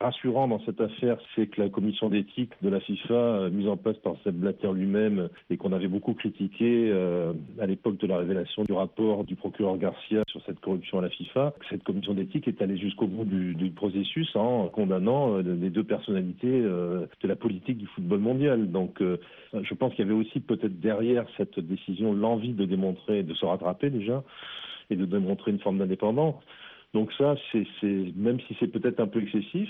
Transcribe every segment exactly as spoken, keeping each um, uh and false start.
rassurant dans cette affaire, c'est que la commission d'éthique de la FIFA, mise en place par Sepp Blatter lui-même et qu'on avait beaucoup critiqué euh, à l'époque de la révélation du rapport du procureur Garcia sur cette corruption à la FIFA, cette commission d'éthique est allée jusqu'au bout du, du processus en condamnant euh, les deux personnalités euh, de la politique du football mondial. Donc euh, je pense qu'il y avait aussi peut-être derrière cette décision l'envie de démontrer, de se rattraper déjà et de démontrer une forme d'indépendance. Donc ça, c'est, c'est même si c'est peut-être un peu excessif,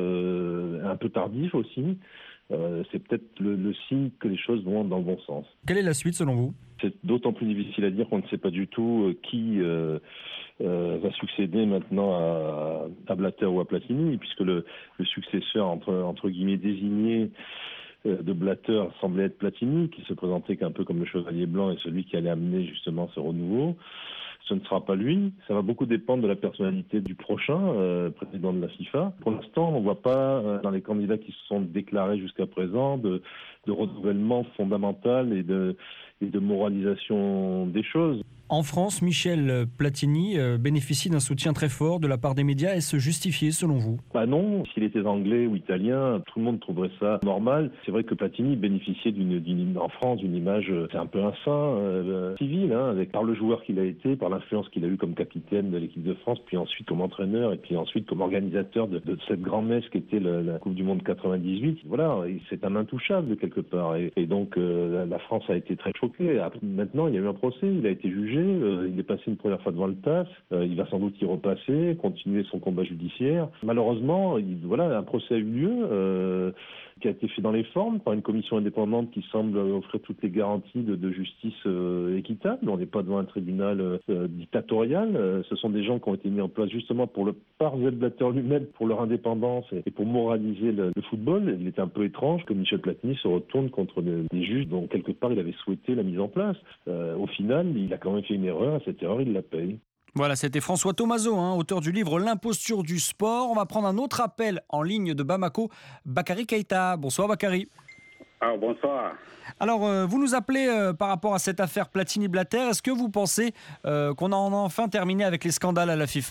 euh, un peu tardif aussi, euh, c'est peut-être le, le signe que les choses vont dans le bon sens. Quelle est la suite selon vous ? C'est d'autant plus difficile à dire qu'on ne sait pas du tout euh, qui euh, euh, va succéder maintenant à, à Blatter ou à Platini, puisque le, le successeur entre, entre guillemets désigné euh, de Blatter semblait être Platini, qui se présentait qu'un peu comme le chevalier blanc et celui qui allait amener justement ce renouveau. Ce ne sera pas lui. Ça va beaucoup dépendre de la personnalité du prochain euh, président de la FIFA. Pour l'instant, on ne voit pas euh, dans les candidats qui se sont déclarés jusqu'à présent de, de renouvellement fondamental et de, et de moralisation des choses. En France, Michel Platini bénéficie d'un soutien très fort de la part des médias. Est-ce justifié selon vous ? Bah non, s'il était anglais ou italien, tout le monde trouverait ça normal. C'est vrai que Platini bénéficiait d'une, d'une en France d'une image, c'est un peu un saint euh, civil, hein, avec par le joueur qu'il a été, par l'influence qu'il a eu comme capitaine de l'équipe de France, puis ensuite comme entraîneur et puis ensuite comme organisateur de, de cette grand-messe qui était le, la Coupe du Monde quatre-vingt-dix-huit. Voilà, c'est un intouchable quelque part. Et, et donc euh, la France a été très choquée. Après, maintenant, il y a eu un procès, il a été jugé. Il est passé une première fois devant le T A S, il va sans doute y repasser, continuer son combat judiciaire. Malheureusement, il, voilà, un procès a eu lieu, euh, qui a été fait dans les formes par une commission indépendante qui semble offrir toutes les garanties de, de justice euh, équitable. On n'est pas devant un tribunal euh, dictatorial. Euh, ce sont des gens qui ont été mis en place justement pour le par Sepp Blatter lui-même, pour leur indépendance et, et pour moraliser le, le football. Il était un peu étrange que Michel Platini se retourne contre des, des juges dont quelque part il avait souhaité la mise en place. Euh, au final, il a quand même fait une erreur, et cette erreur, il la paye. Voilà, c'était François Thomazeau, hein, auteur du livre L'imposture du sport. On va prendre un autre appel en ligne de Bamako, Bakary Keita. Bonsoir Bakary. Ah, bonsoir. Alors, euh, vous nous appelez euh, par rapport à cette affaire Platini-Blatter. Est-ce que vous pensez euh, qu'on a enfin terminé avec les scandales à la FIFA ?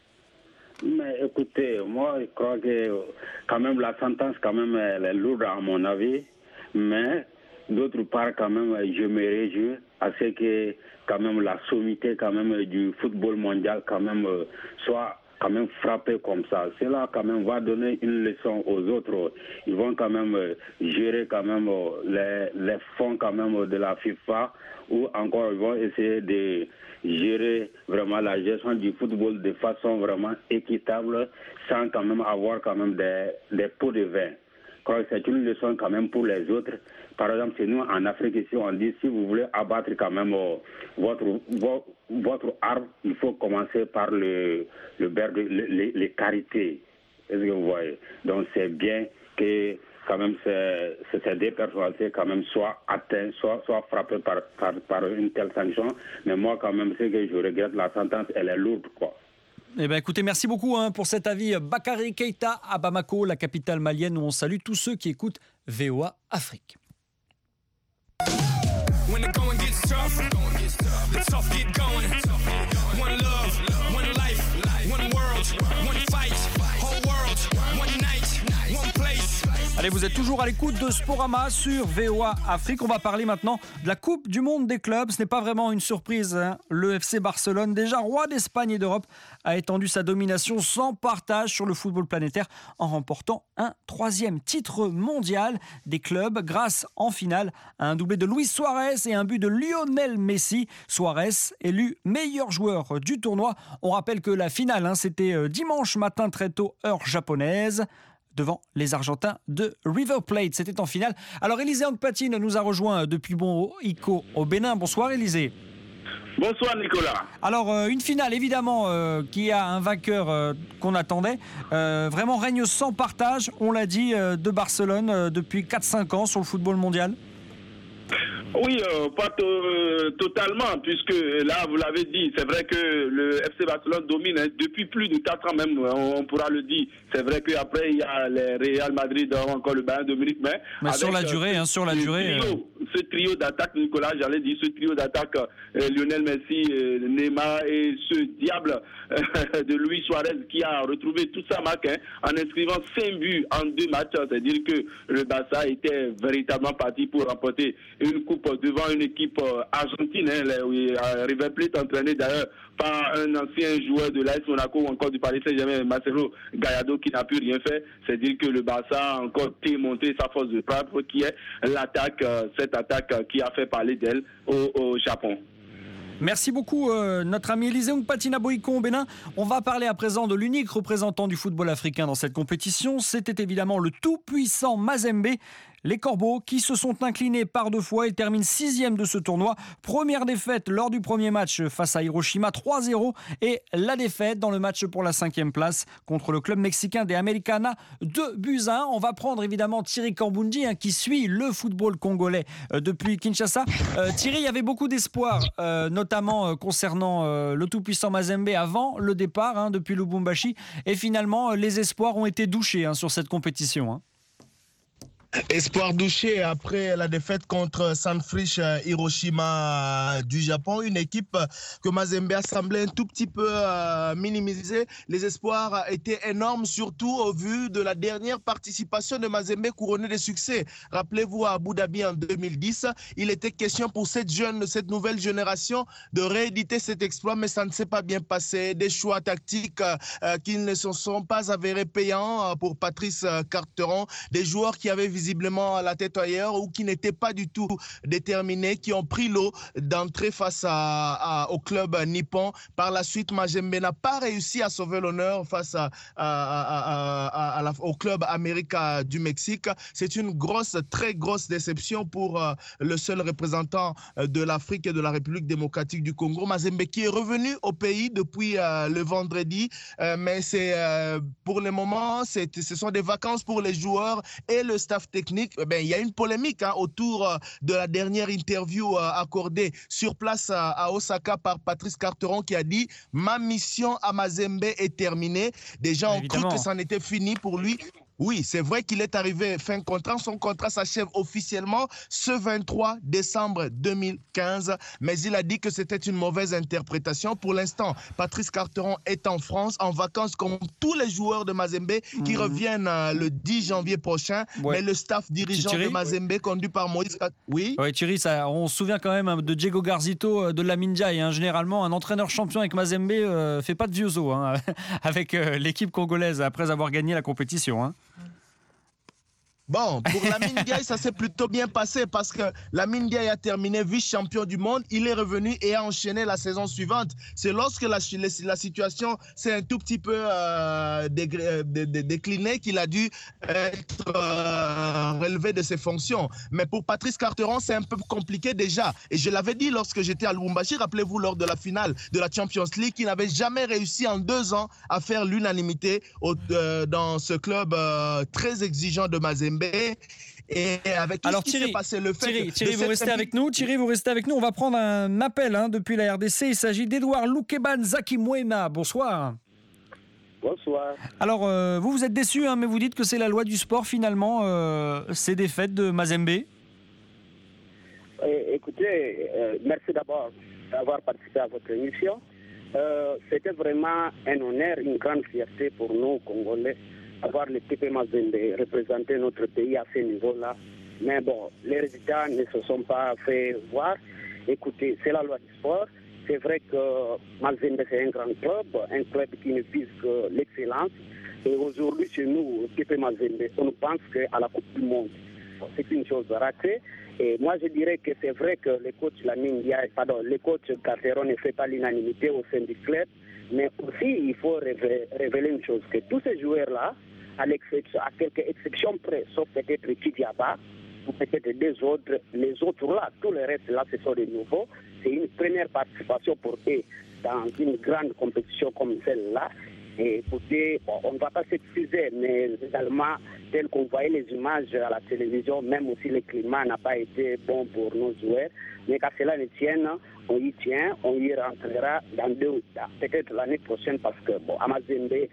Mais écoutez, moi, je crois que quand même la sentence, quand même, elle est lourde à mon avis. Mais d'autre part, quand même, je me réjouis à ce que quand même la sommité quand même du football mondial quand même euh, soit quand même frappée comme ça. Cela quand même va donner une leçon aux autres. Ils vont quand même euh, gérer quand même euh, les, les fonds quand même de la FIFA, ou encore ils vont essayer de gérer vraiment la gestion du football de façon vraiment équitable, sans quand même avoir quand même des, des pots de vin. C'est une leçon quand même pour les autres. Par exemple, chez nous en Afrique ici, on dit si vous voulez abattre quand même euh, votre, votre votre arbre, il faut commencer par le le beurre de les, les carités. Est-ce que vous voyez? Donc c'est bien que quand même ces, ces deux personnalités quand même soient atteintes, soient, soient frappées par, par par une telle sanction. Mais moi quand même, ce que je regrette, la sentence, elle est lourde, quoi. Eh ben, écoutez, merci beaucoup hein, pour cet avis. Bakary Keita à Bamako, la capitale malienne, où on salue tous ceux qui écoutent V O A Afrique. When the going gets tough, the tough get going. One love, one life, one world, one fight, whole world, one night, one place. Allez, vous êtes toujours à l'écoute de Sporama sur V O A Afrique. On va parler maintenant de la Coupe du Monde des clubs. Ce n'est pas vraiment une surprise, hein. Le F C Barcelone, déjà roi d'Espagne et d'Europe, a étendu sa domination sans partage sur le football planétaire en remportant un troisième titre mondial des clubs grâce en finale à un doublé de Luis Suarez et un but de Lionel Messi. Suarez élu meilleur joueur du tournoi. On rappelle que la finale, hein, c'était dimanche matin très tôt, heure japonaise, devant les Argentins de River Plate. C'était en finale. Alors, Élisée Ankpatine nous a rejoint depuis Bon-Iko au Bénin. Bonsoir, Élisée. Bonsoir, Nicolas. Alors, euh, une finale, évidemment, euh, qui a un vainqueur euh, qu'on attendait. Euh, vraiment règne sans partage, on l'a dit, euh, de Barcelone euh, depuis quatre cinq ans sur le football mondial. Oui, euh, pas to- totalement, puisque là, vous l'avez dit, c'est vrai que le F C Barcelone domine hein, depuis plus de quatre ans même, on, on pourra le dire. C'est vrai qu'après, il y a les Real Madrid, encore le Bayern de Munich, mais... Mais avec, sur la durée, euh, hein, sur la durée... Trio, ce trio d'attaque, Nicolas, j'allais dire ce trio d'attaque, euh, Lionel Messi, euh, Neymar et ce diable euh, de Luis Suarez qui a retrouvé toute sa marque hein, en inscrivant cinq buts en deux matchs. C'est-à-dire que le Barça était véritablement parti pour remporter une coupe devant une équipe euh, argentine. Hein, les, euh, River Plate entraîné d'ailleurs par un ancien joueur de l'A S Monaco ou encore du Paris Saint-Germain, Marcelo Gallardo, qui n'a plus rien fait. C'est-à-dire que le Barça a encore démontré sa force de frappe qui est l'attaque, euh, cette attaque euh, qui a fait parler d'elle au, au Japon. Merci beaucoup, euh, notre ami Élisée Mpatina Boïko au Bénin. On va parler à présent de l'unique représentant du football africain dans cette compétition. C'était évidemment le tout-puissant Mazembe. Les Corbeaux qui se sont inclinés par deux fois et terminent sixième de ce tournoi. Première défaite lors du premier match face à Hiroshima, trois zéro. Et la défaite dans le match pour la cinquième place contre le club mexicain des Americana, deux buts à un. On va prendre évidemment Thierry Corbundi hein, qui suit le football congolais euh, depuis Kinshasa. Euh, Thierry, il y avait beaucoup d'espoir, euh, notamment euh, concernant euh, le tout-puissant Mazembe avant le départ hein, depuis Lubumbashi. Et finalement, euh, les espoirs ont été douchés hein, sur cette compétition. Hein. Espoir douché après la défaite contre Sanfrecce Hiroshima du Japon, une équipe que Mazembe a semblé un tout petit peu euh, minimiser. Les espoirs étaient énormes, surtout au vu de la dernière participation de Mazembe couronnée de succès. Rappelez-vous, à Abu Dhabi en deux mille dix, il était question pour cette jeune, cette nouvelle génération de rééditer cet exploit, mais ça ne s'est pas bien passé. Des choix tactiques euh, qui ne se sont pas avérés payants pour Patrice Carteron, des joueurs qui avaient visiblement la tête ailleurs ou qui n'étaient pas du tout déterminés, qui ont pris l'eau d'entrer face à, à, au club nippon. Par la suite, Mazembe n'a pas réussi à sauver l'honneur face à, à, à, à, à la, au club América du Mexique. C'est une grosse, très grosse déception pour euh, le seul représentant de l'Afrique et de la République démocratique du Congo, Mazembe, qui est revenu au pays depuis euh, le vendredi. Euh, mais c'est euh, pour le moment, c'est, ce sont des vacances pour les joueurs et le staff technique. Eh bien, il y a une polémique hein, autour euh, de la dernière interview euh, accordée sur place à, à Osaka par Patrice Carteron qui a dit « Ma mission à Mazembe est terminée ». Des gens ont cru que ça en était fini pour lui. Oui, c'est vrai qu'il est arrivé fin contrat. Son contrat s'achève officiellement ce vingt-trois décembre deux mille quinze. Mais il a dit que c'était une mauvaise interprétation. Pour l'instant, Patrice Carteron est en France, en vacances comme tous les joueurs de Mazembe qui mmh. reviennent euh, le dix janvier prochain. Ouais. Mais le staff dirigeant Thierry, de Mazembe, ouais. conduit par Moïse... Oui, ouais, Thierry, ça, on se souvient quand même de Diego Garzito, de Lamine Ndiaye. Hein. Généralement, un entraîneur champion avec Mazembe ne euh, fait pas de vieux os hein, avec euh, l'équipe congolaise après avoir gagné la compétition. Hein. Bon, pour Lamine Ndiaye, ça s'est plutôt bien passé parce que Lamine Ndiaye a terminé vice-champion du monde. Il est revenu et a enchaîné la saison suivante. C'est lorsque la, la situation s'est un tout petit peu euh, déclinée qu'il a dû être euh, relevé de ses fonctions. Mais pour Patrice Carteron, c'est un peu compliqué déjà. Et je l'avais dit lorsque j'étais à Lubumbashi, rappelez-vous, lors de la finale de la Champions League, qu'il n'avait jamais réussi en deux ans à faire l'unanimité au, euh, dans ce club euh, très exigeant de Mazembe. Et avec tout Alors, ce qui Thierry, s'est passé, le fait Thierry, Thierry vous restez avec nous. Thierry, vous restez avec nous. On va prendre un appel hein, depuis la R D C. Il s'agit d'Edouard Lukeban Zakimwema. Bonsoir. Bonsoir. Alors, euh, vous, vous êtes déçu, hein, mais vous dites que c'est la loi du sport, finalement, euh, ces défaites de Mazembe. Euh, écoutez, euh, merci d'abord d'avoir participé à votre émission. Euh, c'était vraiment un honneur, une grande fierté pour nous, Congolais, avoir l'équipe Mazembe représenter notre pays à ce niveau-là. Mais bon, les résultats ne se sont pas fait voir. Écoutez, c'est la loi du sport. C'est vrai que Mazembe, c'est un grand club, un club qui ne vise que l'excellence. Et aujourd'hui, chez nous, l'équipe Mazembe, on pense qu'à la Coupe du Monde, c'est une chose ratée. Et moi, je dirais que c'est vrai que le coach Lamine Ndiaye, pardon, le coach Carteron ne fait pas l'unanimité au sein du club. Mais aussi, il faut révéler une chose, que tous ces joueurs-là, à, à quelques exceptions près, sauf peut-être Kidiaba, ou peut-être des autres, les autres là, tous les restes là, ce sont des nouveaux. C'est une première participation pour eux dans une grande compétition comme celle-là. Et écoutez, bon, on ne va pas s'excuser, mais également, tel qu'on voyait les images à la télévision, même aussi le climat n'a pas été bon pour nos joueurs. Mais qu'à cela ne tienne, on y tient, on y rentrera dans deux ou peut-être l'année prochaine parce que, bon, à Mazembe,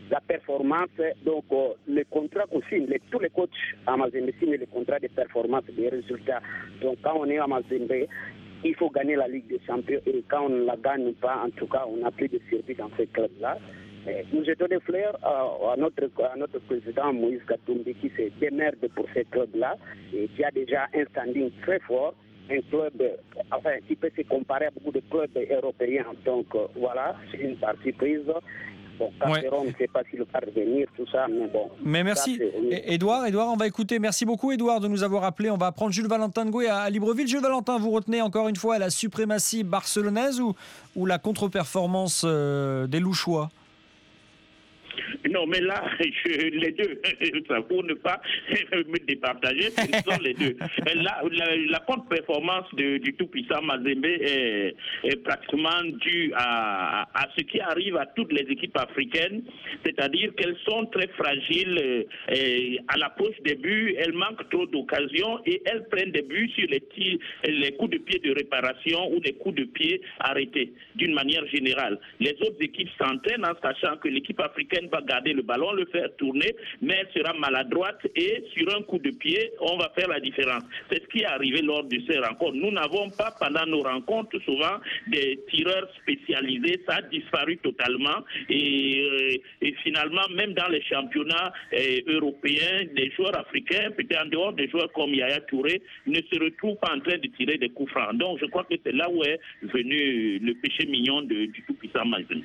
la performance. Donc, euh, le contrat qu'on signe, les, tous les coachs à Mazembe signent le contrat de performance, des résultats. Donc, quand on est à Mazembe, il faut gagner la Ligue des Champions. Et quand on ne la gagne pas, en tout cas, on n'a plus de service dans ce club-là. Et nous jetons des fleurs à, à, notre, à notre président Moïse Katumbi qui se démerde pour ce club-là et qui a déjà un standing très fort. Un club enfin, qui peut se comparer à beaucoup de clubs européens. Donc, euh, voilà, c'est une partie prise. Bon, Casseron, ouais. ne sait pas s'il va revenir, tout ça, mais bon. Mais merci, Edouard. Edouard, on va écouter. Merci beaucoup, Edouard, de nous avoir appelé. On va prendre Jules Valentin Ngoué à Libreville. Jules Valentin, vous retenez encore une fois la suprématie barcelonaise ou, ou la contre-performance euh, des Louchois? Non, mais là, je, les deux, pour ne pas me départager, ce sont les deux. Là, la, la contre-performance de, du tout-puissant Mazembe est, est pratiquement due à, à ce qui arrive à toutes les équipes africaines, c'est-à-dire qu'elles sont très fragiles et à l'approche des buts, elles manquent trop d'occasions et elles prennent des buts sur les, tirs, les coups de pied de réparation ou les coups de pied arrêtés, d'une manière générale. Les autres équipes s'entraînent en sachant que l'équipe africaine va garder le ballon, le faire tourner, mais elle sera maladroite et sur un coup de pied, on va faire la différence. C'est ce qui est arrivé lors de ces rencontres. Nous n'avons pas, pendant nos rencontres, souvent des tireurs spécialisés. Ça a disparu totalement et, et finalement, même dans les championnats eh, européens, des joueurs africains, peut-être en dehors des joueurs comme Yaya Touré, ne se retrouvent pas en train de tirer des coups francs. Donc, je crois que c'est là où est venu le péché mignon de, du tout-puissant Mazembe.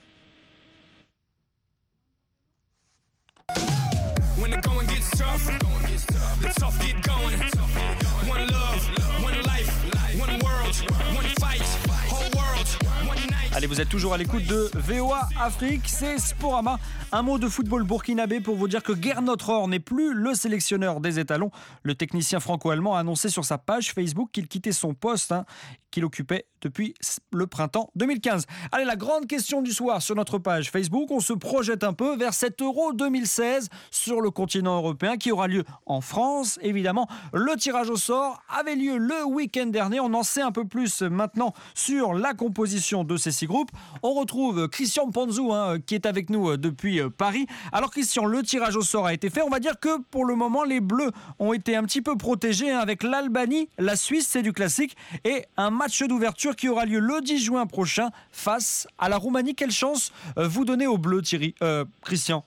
When the going gets tough, the tough get going. One love, one life, one world, one fight, whole world, one night. Allez, vous êtes toujours à l'écoute de V O A Afrique, c'est Sporama. Un mot de football burkinabé pour vous dire que Gernot Rohr n'est plus le sélectionneur des étalons. Le technicien franco-allemand a annoncé sur sa page Facebook qu'il quittait son poste hein, qu'il occupait depuis le printemps deux mille quinze. Allez, la grande question du soir sur notre page Facebook, on se projette un peu vers cet Euro deux mille seize sur le continent européen qui aura lieu en France. Évidemment, le tirage au sort avait lieu le week-end dernier. On en sait un peu plus maintenant sur la composition de ces six groupes. On retrouve Christian Panzou hein, qui est avec nous depuis Paris. Alors Christian, le tirage au sort a été fait. On va dire que pour le moment, les Bleus ont été un petit peu protégés hein, avec l'Albanie, la Suisse, c'est du classique, et un match d'ouverture qui aura lieu le dix juin prochain face à la Roumanie. Quelle chance vous donnez aux Bleus, Thierry, euh, Christian?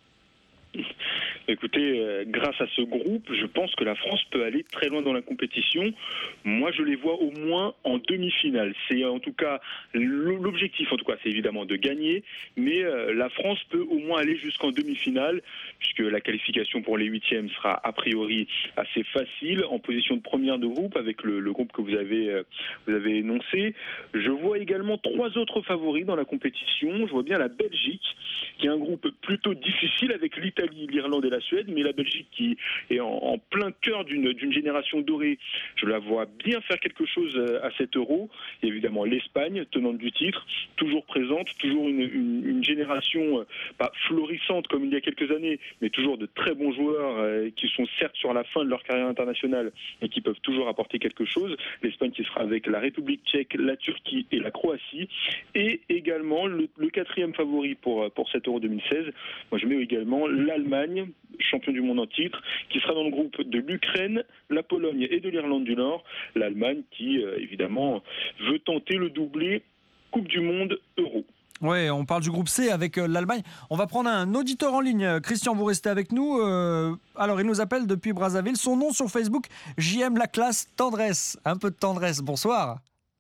Écoutez, euh, grâce à ce groupe, je pense que la France peut aller très loin dans la compétition. Moi, je les vois au moins en demi-finale. C'est en tout cas l'objectif, en tout cas, c'est évidemment de gagner, mais euh, la France peut au moins aller jusqu'en demi-finale, puisque la qualification pour les huitièmes sera a priori assez facile, en position de première de groupe avec le, le groupe que vous avez euh, vous avez énoncé. Je vois également trois autres favoris dans la compétition. Je vois bien la Belgique, qui est un groupe plutôt difficile avec l'Italie, l'Irlande et la Suède, mais la Belgique qui est en, en plein cœur d'une, d'une génération dorée, je la vois bien faire quelque chose à cet Euro. Et évidemment l'Espagne, tenante du titre, toujours présente, toujours une, une, une génération pas florissante comme il y a quelques années, mais toujours de très bons joueurs euh, qui sont certes sur la fin de leur carrière internationale et qui peuvent toujours apporter quelque chose. L'Espagne qui sera avec la République tchèque, la Turquie et la Croatie, et également le, le quatrième favori pour, pour cet Euro deux mille seize. Moi je mets également l'Allemagne, champion du monde en titre, qui sera dans le groupe de l'Ukraine, la Pologne et de l'Irlande du Nord. L'Allemagne qui, euh, évidemment, veut tenter le doublé Coupe du Monde Euro. Oui, on parle du groupe C avec euh, l'Allemagne. On va prendre un auditeur en ligne. Christian, vous restez avec nous. Euh, alors, il nous appelle depuis Brazzaville. Son nom sur Facebook, J M la classe tendresse. Un peu de tendresse. Bonsoir.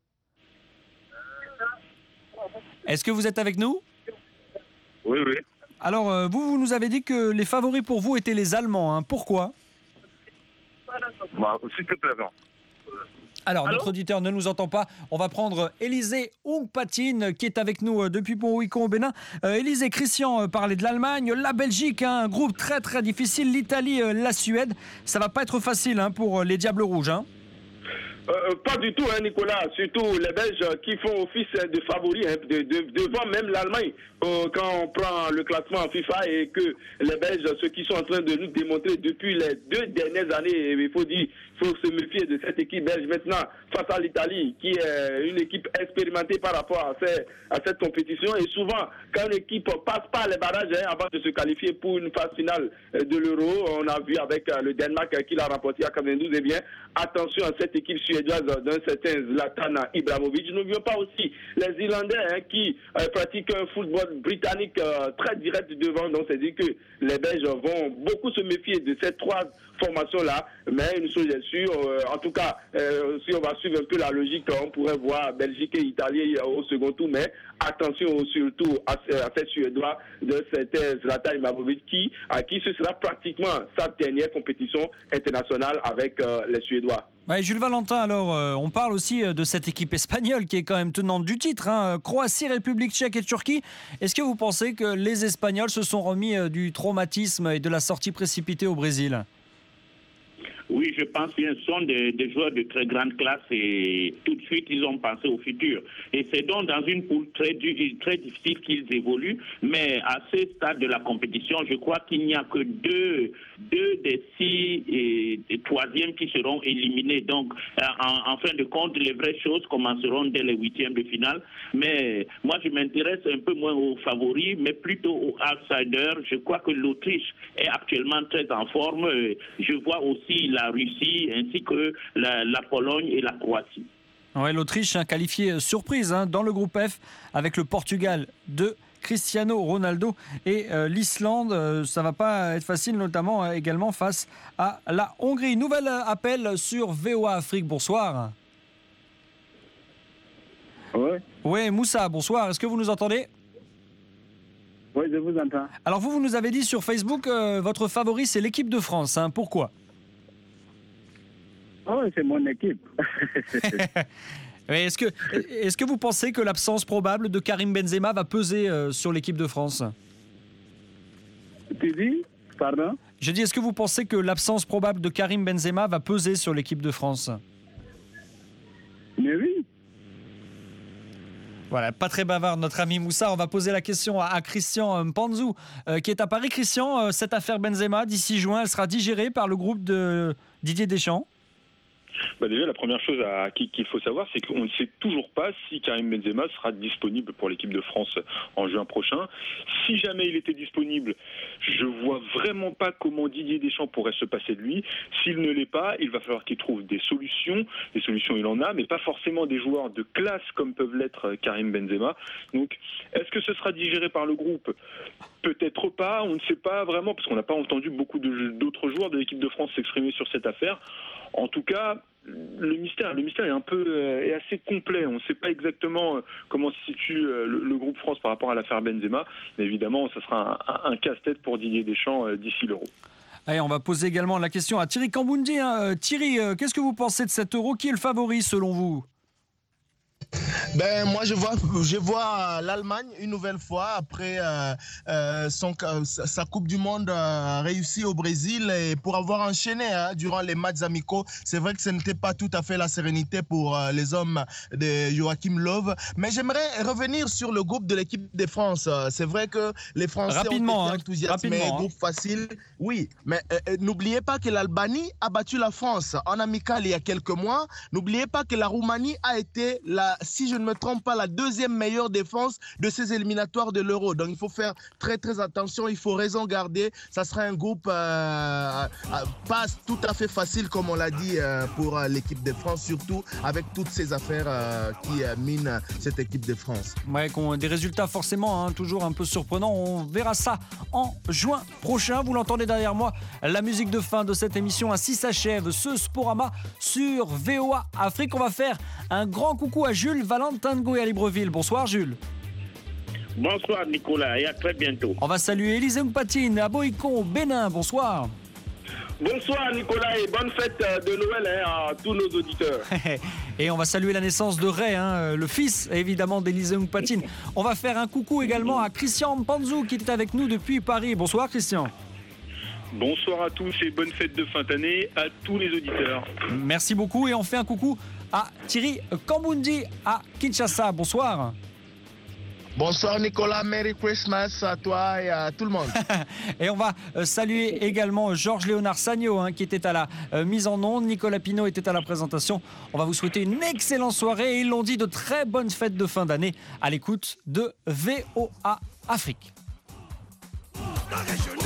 Est-ce que vous êtes avec nous ? Oui, oui. Alors, euh, vous, vous nous avez dit que les favoris pour vous étaient les Allemands. Hein. Pourquoi ? Bah, s'il te plaît, non. Alors, Allô notre auditeur ne nous entend pas. On va prendre Élisée Oungpatine qui est avec nous depuis Pont-Ouicon au Bénin. Euh, Élisée, Christian parlait de l'Allemagne, la Belgique, hein, un groupe très très difficile, l'Italie, euh, la Suède. Ça va pas être facile hein, pour les Diables Rouges. Hein. Euh, pas du tout, hein, Nicolas. Surtout les Belges qui font office de favoris hein, de, de, devant même l'Allemagne. Euh, quand on prend le classement en FIFA et que les Belges, ceux qui sont en train de nous démontrer depuis les deux dernières années, il faut dire, il faut se méfier de cette équipe belge maintenant face à l'Italie, qui est une équipe expérimentée par rapport à, ces, à cette compétition. Et souvent, quand une équipe passe pas les barrages hein, avant de se qualifier pour une phase finale de l'Euro, on a vu avec le Danemark qui l'a remporté à quatre-vingt-douze, eh bien, attention à cette équipe suédoise d'un certain Zlatan Ibrahimovic. N'oublions pas aussi les Irlandais hein, qui euh, pratiquent un football britannique euh, très direct devant. Donc, c'est-à-dire que les Belges vont beaucoup se méfier de ces trois formations-là. Mais une chose est sûre, euh, en tout cas, euh, si on va suivre un peu la logique, on pourrait voir Belgique et Italie au second tour. Mais attention surtout à, à ces Suédois de cet Zlatan Ibrahimovic qui, à qui ce sera pratiquement sa dernière compétition internationale avec euh, les Suédois. Ouais, Jules Valentin, alors euh, on parle aussi de cette équipe espagnole qui est quand même tenante du titre, hein, Croatie, République tchèque et Turquie. Est-ce que vous pensez que les Espagnols se sont remis euh, du traumatisme et de la sortie précipitée au Brésil ? Oui, je pense qu'ils sont des, des joueurs de très grande classe et tout de suite, ils ont pensé au futur. Et c'est donc dans une poule très, très difficile qu'ils évoluent. Mais à ce stade de la compétition, je crois qu'il n'y a que deux, deux des six et, et troisièmes qui seront éliminés. Donc, en, en fin de compte, les vraies choses commenceront dès les huitièmes de finale. Mais moi, je m'intéresse un peu moins aux favoris, mais plutôt aux outsiders. Je crois que l'Autriche est actuellement très en forme. Je vois aussi la Russie ainsi que la, la Pologne et la Croatie. Ouais, l'Autriche hein, qualifiée surprise hein, dans le groupe F avec le Portugal de Cristiano Ronaldo et euh, l'Islande. Euh, ça va pas être facile, notamment euh, également face à la Hongrie. Nouvel euh, appel sur V O A Afrique. Bonsoir. Oui. Oui, Moussa, bonsoir. Est-ce que vous nous entendez ? Oui, je vous entends. Alors vous, vous nous avez dit sur Facebook, euh, votre favori, c'est l'équipe de France. Hein. Pourquoi ? Oh, c'est mon équipe. est-ce que, est-ce que vous pensez que l'absence probable de Karim Benzema va peser euh, sur l'équipe de France ? Tu dis ? Pardon ? Je dis, est-ce que vous pensez que l'absence probable de Karim Benzema va peser sur l'équipe de France ? Mais oui. Voilà, pas très bavard notre ami Moussa. On va poser la question à, à Christian Mpanzou euh, qui est à Paris. Christian, euh, cette affaire Benzema, d'ici juin, elle sera digérée par le groupe de Didier Deschamps ? Bah déjà, la première chose à, qu'il faut savoir, c'est qu'on ne sait toujours pas si Karim Benzema sera disponible pour l'équipe de France en juin prochain. Si jamais il était disponible, je vois vraiment pas comment Didier Deschamps pourrait se passer de lui. S'il ne l'est pas, il va falloir qu'il trouve des solutions. Des solutions, il en a, mais pas forcément des joueurs de classe comme peuvent l'être Karim Benzema. Donc, est-ce que ce sera digéré par le groupe ? Peut-être pas, on ne sait pas vraiment, parce qu'on n'a pas entendu beaucoup de, d'autres joueurs de l'équipe de France s'exprimer sur cette affaire. En tout cas, le mystère, le mystère est un peu, euh, est assez complet. On ne sait pas exactement euh, comment se situe euh, le, le groupe France par rapport à l'affaire Benzema. Mais évidemment, ça sera un, un, un casse-tête pour Didier Deschamps euh, d'ici l'Euro. Allez, on va poser également la question à Thierry Kamboundi. Hein. Thierry, euh, qu'est-ce que vous pensez de cet Euro ? Qui est le favori selon vous ? Ben, moi, je vois, je vois l'Allemagne une nouvelle fois après euh, euh, son, sa Coupe du Monde euh, réussie au Brésil et pour avoir enchaîné hein, durant les matchs amicaux. C'est vrai que ce n'était pas tout à fait la sérénité pour euh, les hommes de Joachim Löw. Mais j'aimerais revenir sur le groupe de l'équipe de France. C'est vrai que les Français rapidement, ont été enthousiasmés. Hein, groupe facile, oui. Mais euh, n'oubliez pas que l'Albanie a battu la France en amical il y a quelques mois. N'oubliez pas que la Roumanie a été la, si je ne me trompe pas, la deuxième meilleure défense de ces éliminatoires de l'Euro. Donc il faut faire très très attention, il faut raison garder. Ça sera un groupe euh, pas tout à fait facile comme on l'a dit euh, pour euh, l'équipe de France, surtout avec toutes ces affaires euh, qui euh, minent cette équipe de France. Ouais, des résultats forcément hein, toujours un peu surprenants. On verra ça en juin prochain. Vous l'entendez derrière moi, la musique de fin de cette émission ainsi s'achève ce Sporama sur V O A Afrique. On va faire un grand coucou à Jules Valentin-Ngo et à Libreville. Bonsoir Jules. Bonsoir Nicolas et à très bientôt. On va saluer Élisée Mpatine à Boïcon, Bénin. Bonsoir. Bonsoir Nicolas et bonne fête de Noël hein, à tous nos auditeurs. Et on va saluer la naissance de Ray, hein, le fils évidemment d'Élisée Mpatine. On va faire un coucou également à Christian Mpanzou qui est avec nous depuis Paris. Bonsoir Christian. Bonsoir à tous et bonne fête de fin d'année à tous les auditeurs. Merci beaucoup et on fait un coucou à Thierry Kambundi à Kinshasa. Bonsoir. Bonsoir Nicolas, Merry Christmas à toi et à tout le monde. Et on va euh, saluer également Georges Léonard Sagno hein, qui était à la euh, mise en onde. Nicolas Pinault était à la présentation. On va vous souhaiter une excellente soirée et ils l'ont dit, de très bonnes fêtes de fin d'année à l'écoute de V O A Afrique. La région